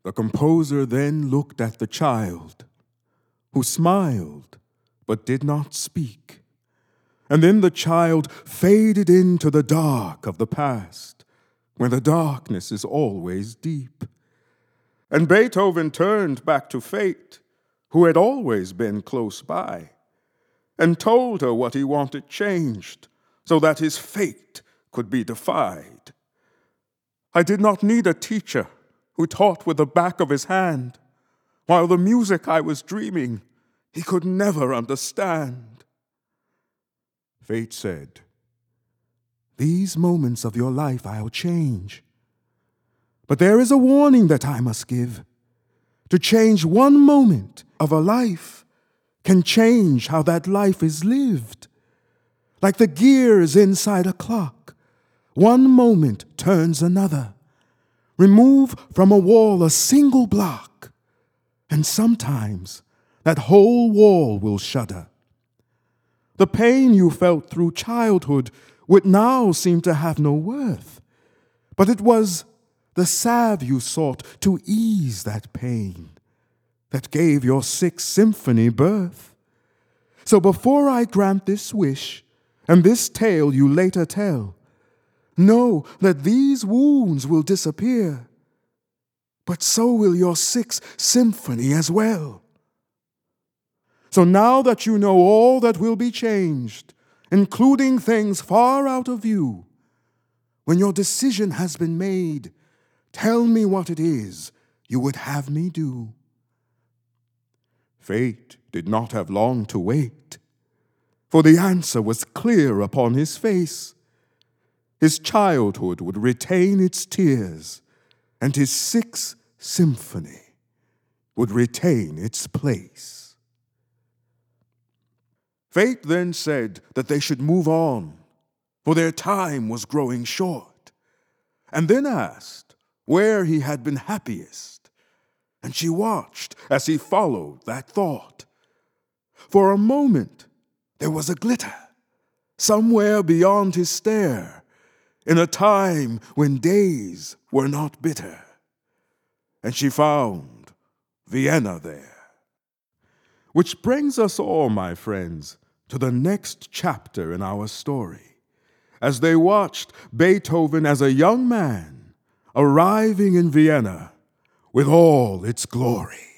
The composer then looked at the child, who smiled but did not speak. And then the child faded into the dark of the past, where the darkness is always deep. And Beethoven turned back to Fate, who had always been close by, and told her what he wanted changed so that his fate could be defied. I did not need a teacher who taught with the back of his hand, while the music I was dreaming he could never understand. Fate said, "These moments of your life I'll change. But there is a warning that I must give. To change one moment of a life can change how that life is lived. Like the gears inside a clock, one moment turns another. Remove from a wall a single block, and sometimes that whole wall will shudder. The pain you felt through childhood would now seem to have no worth, but it was the salve you sought to ease that pain that gave your Sixth Symphony birth. So before I grant this wish and this tale you later tell, know that these wounds will disappear, but so will your Sixth Symphony as well. So now that you know all that will be changed, including things far out of view, when your decision has been made, tell me what it is you would have me do." Fate did not have long to wait, for the answer was clear upon his face. His childhood would retain its tears, and his Sixth Symphony would retain its place. Fate then said that they should move on, for their time was growing short, and then asked where he had been happiest, and she watched as he followed that thought. For a moment there was a glitter somewhere beyond his stare, in a time when days were not bitter, and she found Vienna there. Which brings us all, my friends, to the next chapter in our story, as they watched Beethoven as a young man arriving in Vienna with all its glory.